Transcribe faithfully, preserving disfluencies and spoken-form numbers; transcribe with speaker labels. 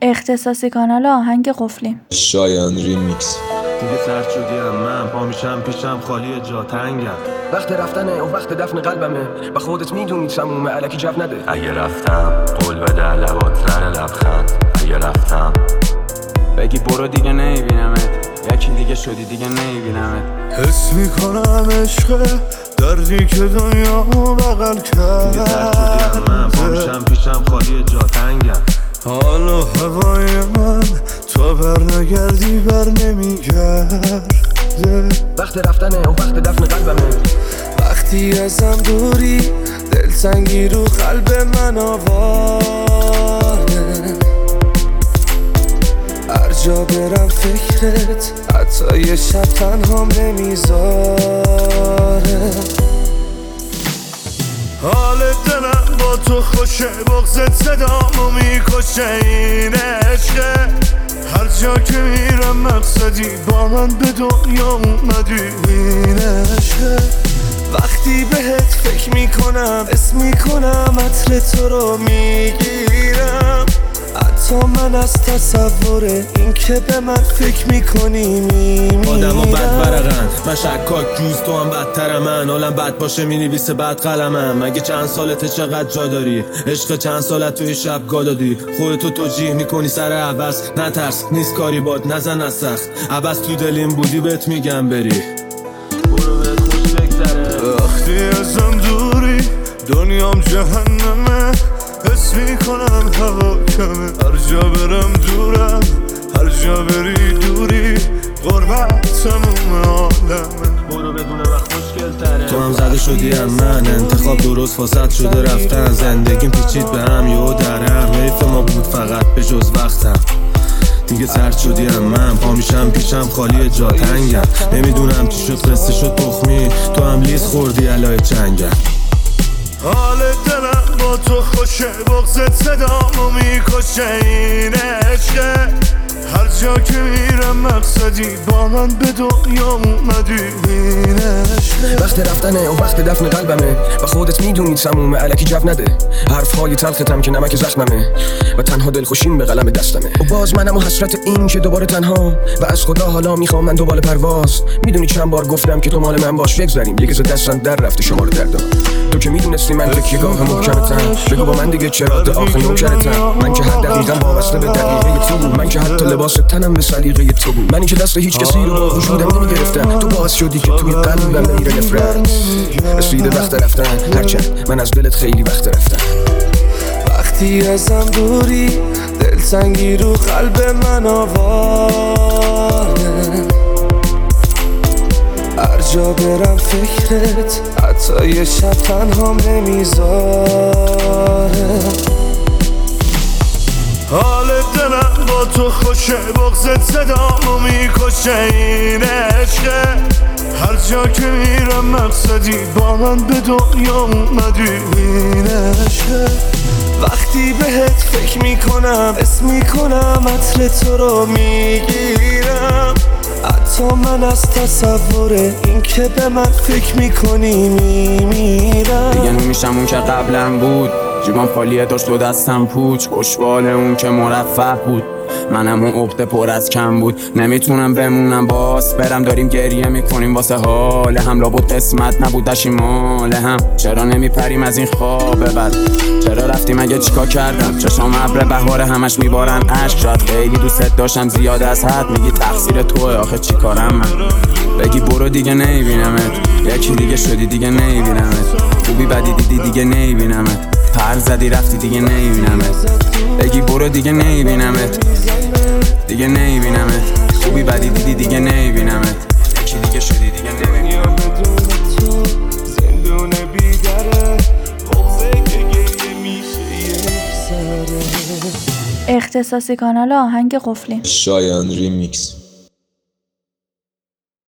Speaker 1: اختصاصی کانال آهنگ قفلی.
Speaker 2: شایان ریمیکس.
Speaker 3: دیگه سرد شدیم من پا میشم پیشم خالی جا تنگم.
Speaker 4: وقت رفتنه و وقت دفن قلبمه و خودت میدونی سمومه علکی جو نده.
Speaker 3: اگه رفتم قول بده لبات نره لبخند. اگه رفتم
Speaker 5: بگی برو دیگه نمیبینمت، یکی دیگه شدی دیگه نمیبینمت.
Speaker 6: حس میکنم عشق دردی که دنیا بغل کرده.
Speaker 3: دیگه سرد شدیم من پا میشم پیشم خالی جا تنگم.
Speaker 6: حال و هوای من تو بر نگردی بر نمیگرده.
Speaker 4: وقت رفتنه و وقت دفن قلبمه.
Speaker 6: وقتی ازم دوری دلتنگی رو قلب من آواره. هر جا برم فکرت حتی یه شب تنهام نمیذاره. حال دلم با تو خوشه، بغضت صدامو میکشه. این عشقه هر جا که میرم مقصدی با من به دنیا اومدی. این عشقه وقتی بهت فکر میکنم اسم میکنم عطر تو رو میگیرم. حتی من از تصور این که به من فکر میکنی میمیرم.
Speaker 3: آدم ها بد برقن، من شکاک جوز تو هم بدتر من. حالم بد باشه مینویسه بد قلمم. مگه چند سالته چقدر جا داری؟ عشق چند سالت توی شب گا دادی؟ خودتو توجیه میکنی سر عوض. نترس نیست کاری باد نزن از سخت. عوض تو دلیم بودی بهت میگم بری. برو بهت خوش بگذره.
Speaker 6: وقتی ازم دوری دنیام جهنمه. حس میکنم هوا کمه. هر جا برم دورم، هر جا بری دوری. غربت تموم عالمه.
Speaker 3: برو بدون وقت مشکل تره. تو هم زده شدی هم من. انتخاب درست فاسد شده رفتن. زندگیم پیچید به هم یهو درم. حیف ما بود فقط به جز وقتم. دیگه سرد شدی هم من پا میشم پیشم خالی جا تنگم. نمیدونم چی شد قصه شد تخمی. تو هم لیز خوردی علای چنگم.
Speaker 6: حال دلم با تو خوشه، بغضت صدامو میکشه. این عشقه هر جا که میرم مقصدی با من به دنیا اومدی. این عشقه
Speaker 4: وقت رفتنه و وقت دفن قلبمه و خودت میدونی سمومه علکی جو نده. حرفهای تلختم که نمک زخممه و تنها دلخوشیم به قلم دستمه. و باز منم و حسرت این که دوباره تنها و از خدا حالا میخوام من دوباره پرواز. میدونی چند بار گفتم که تو مال من باش بگذاریم. دیگه ز دستم در رفته شما رو دردم. تو که میدونستی من تکیه‌گاه محکمتم. بگو با من دیگه چرا تا آخر نوکرتم. من که هر دقیقاً وابسته به دقیقه تو بود. من که حتی لباس تنم به سلیقه تو بود. منی که دست هیچ کسی رو با وجودم نمیگرفتم. تو باعث شدی که توی قلبم نمیره نفرت. رسیده وقت رفتن هرچند من از دلت خیلی وقت رفتم.
Speaker 6: وقتی ازم دوری دلتنگی رو قلب من آواره. هر جا برم فکرت حتی یه شب تنهام نمیذاره. حال دلم با تو خوشه، بغضت صدامو میکشه. این عشقه هر جا که میرم مقصدی با من به دنیا اومدی. این عشقه وقتی بهت فکر میکنم اسم میکنم عطر تو رو میگیرم. حتی من از تصور این که به من فکر میکنی میمیرم.
Speaker 5: دیگه نمیشم اون که قبلا بود. جیبام خالیه داشت و دستم پوچ. خوشبال اون که مرفه بود. منم اون عقده پر از کم بود. نمیتونم بمونم باز برم. داریم گریه میکنیم واسه حال هم. لابد قسمت نبود داشتیم مال هم. چرا نمیپریم از این خواب بد؟ چرا رفتیم اگه چیکار کردم؟ چشام ابر بهاره همش میبارن اشک. شاید خیلی دوست داشتم زیاد از حد. میگی تقصیر توه آخه چی کارم من؟ بگی برو دیگه نمیبینمت، یکی دیگه شدی دیگه نمیبینمت. خوبی بدی دیدی دیگه نمیبینمت. پر زدی رفتی دیگه نمیبینمت. بگی برو دیگه نمیبینمت، دیگه نمیبینمت. خوبی بدی دیدی دیگه نمیبینمت. یکی دیگه شدی دیگه نمیبینمت.
Speaker 6: زندون بیدره بغضه که گریه میشه یه سره.
Speaker 1: اختصاصی کانال آهنگ قفلی.
Speaker 2: شایان ریمیکس.